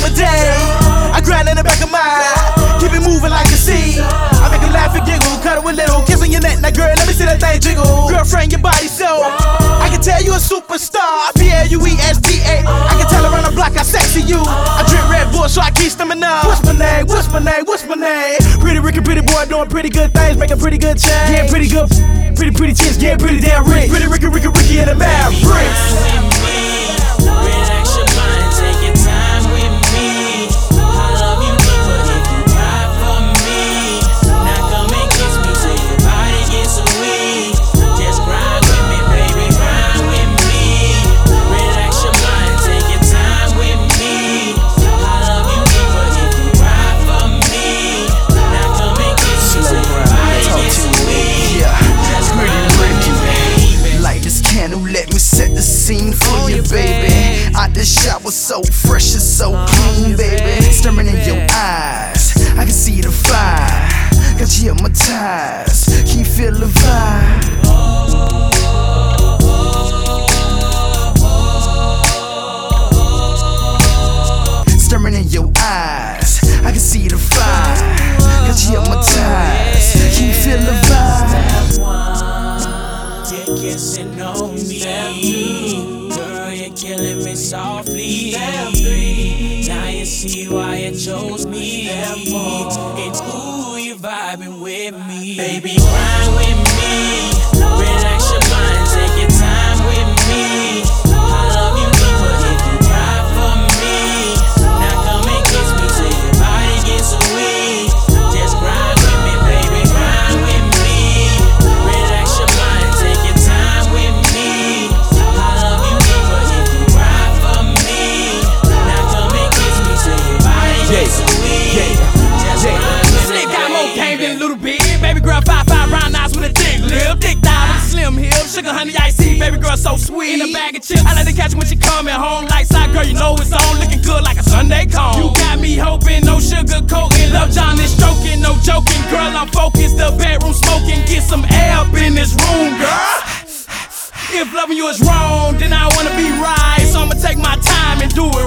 a day. I grind in the back of my eye, keep it moving like a seed. I make her laugh and giggle, cuddle a little, kissing your neck. Now girl, let me see that thing jiggle. Girlfriend, your body so I can tell you a superstar. P-L-U-E-S-T-A. I can tell around the block how sexy you. I drink Red Bull so I keep stamina. What's my name? What's my name? What's my name? Pretty Ricky, pretty boy doing pretty good things, making pretty good change. Getting pretty good, pretty chicks, getting pretty damn rich. Pretty Ricky and the Mavericks. Let me set the scene for you, baby. Out the shower, so fresh and so clean, baby. Staring in your eyes, I can see the fire. Got you hypnotized, can you feel the vibe? Staring in your eyes, I can see the fire. Got you hypnotized, can you feel the vibe? Kissing on me, girl, you're killing me softly. Now you see why you chose me. It's cool, you're vibing with me. Baby, grind with me, relax your mind, take your time with me. I love you deeper if you cry for me. Now come and kiss me till your body gets weak. Just grind with me, baby, grind with me. Relax your mind, take your time with me. I love you deeper if you cry for me. Now come and kiss me till your body gets weak. Just grind with me, Slick got more game than a little bit. Baby girl, 5'5", round eyes with a thick lip, thick thigh with a slim hip, sugar honey iced tea. Baby girl so sweet in a bag of chips. I like to catch her when she coming home. Lights out, girl, you know it's on, looking good like a Sunday cone. You got me hoping, no sugar coating, love John is stroking, no joking. Girl, I'm focused, the bedroom smoking, get some air up in this room, girl. If loving you is wrong, then I wanna be right. So I'ma take my time and do